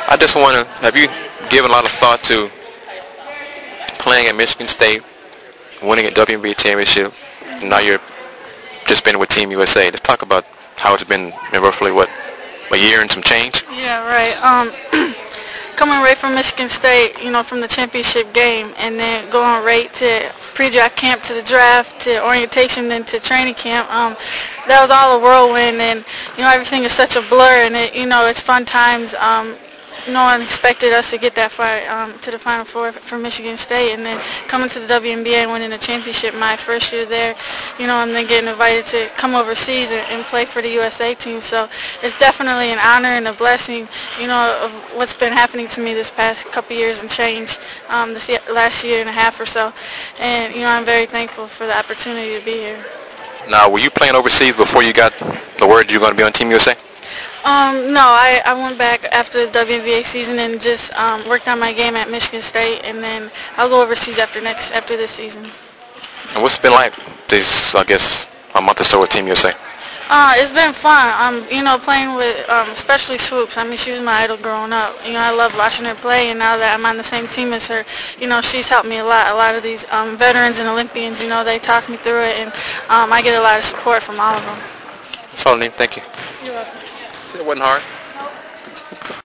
I just want to, have you given a lot of thought to playing at Michigan State, winning a WNBA championship, and now you're just been with Team USA? Let's talk about how it's been in roughly, what, a year and some change? Yeah, right. Coming right from Michigan State, from the championship game, and then going right to pre-draft camp, to the draft, to orientation, then to training camp. That was all a whirlwind, and everything is such a blur, and it's fun times. No one expected us to get that far to the Final Four for Michigan State, and then coming to the WNBA and winning the championship my first year there, and then getting invited to come overseas and play for the USA team. So it's definitely an honor and a blessing, of what's been happening to me this past couple years and change, this last year and a half or so. And, I'm very thankful for the opportunity to be here. Now, were you playing overseas before you got the word you were going to be on Team USA? No, I went back after the WNBA season and just worked on my game at Michigan State, and then I'll go overseas after this season. And what's it been like these, I guess, a month or so with Team USA? It's been fun. Playing with especially Swoops. I mean, she was my idol growing up. I love watching her play, and now that I'm on the same team as her, she's helped me a lot. A lot of these veterans and Olympians, they talk me through it, and I get a lot of support from all of them. That's all I need. Thank you. You're welcome. It wasn't hard.